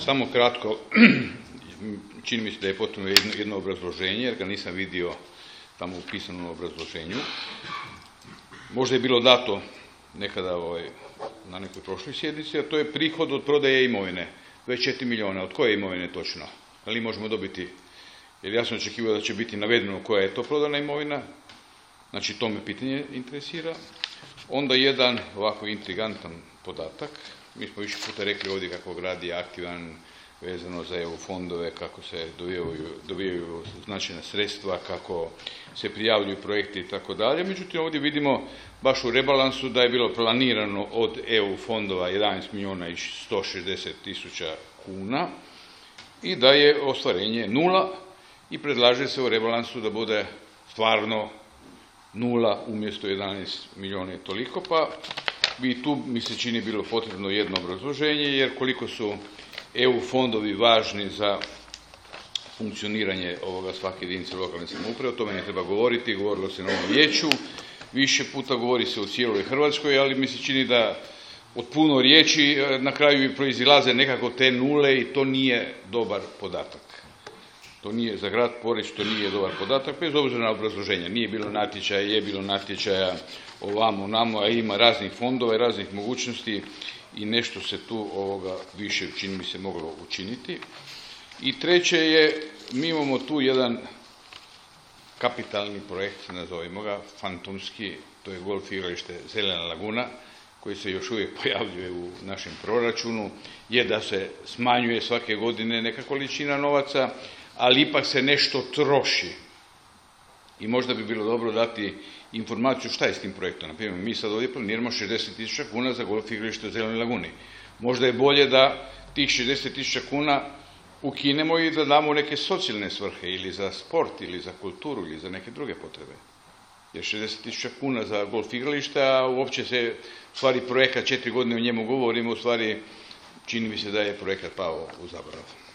Samo kratko, čini mi se da je potrebno jedno obrazloženje, jer ga nisam vidio tamo u pisanom obrazloženju. Možda je bilo dato nekada na nekoj prošloj sjednici, a to je prihod od prodaje imovine. 24 milijuna. Od koje imovine točno? Ali možemo dobiti, jer ja sam očekivao da će biti navedeno koja je to prodana imovina, znači to me pitanje interesira. Onda jedan ovako intrigantan podatak. Mi smo više puta rekli ovdje kako grad je aktivan vezano za EU fondove, kako se dobijaju značajna sredstva, kako se prijavljuju projekti i tako dalje. Međutim, ovdje vidimo baš u rebalansu da je bilo planirano od EU fondova 11 milijuna i 160 tisuća kuna i da je ostvarenje nula i predlaže se u rebalansu da bude stvarno nula umjesto 11 milijuna i toliko, pa bi tu mi se čini bilo potrebno jedno obrazloženje, jer koliko su EU fondovi važni za funkcioniranje ovoga svake jedinice lokalne samouprave, o tome ne treba govoriti, govorilo se na ovom vijeću, više puta govori se u cijeloj Hrvatskoj, ali mi se čini da od puno riječi na kraju proizilaze nekako te nule i to nije dobar podatak. To nije za grad Poreč, to nije dobar podatak, bez obzira na obrazloženje. Nije bilo natječaja, je bilo natječaja ovamo, namo, a ima raznih fondova i raznih mogućnosti i nešto se tu više, čini mi se, moglo učiniti. I treće je, mi imamo tu jedan kapitalni projekt, nazovimo ga, fantomski, to je golf igralište Zelena laguna, koji se još uvijek pojavljuje u našem proračunu, je da se smanjuje svake godine neka količina novaca, ali ipak se nešto troši. I možda bi bilo dobro dati informaciju šta je s tim projektom. Naprimjer, mi sad ovdje planiramo 60.000 kuna za golf igralište u Zelenoj laguni. Možda je bolje da tih 60.000 kuna ukinemo i da damo neke socijalne svrhe ili za sport ili za kulturu ili za neke druge potrebe. Jer 60.000 kuna za golf igralište, a uopće se u stvari projekat 4 godine o njemu govorimo, u stvari čini mi se da je projekat pao u zaborav.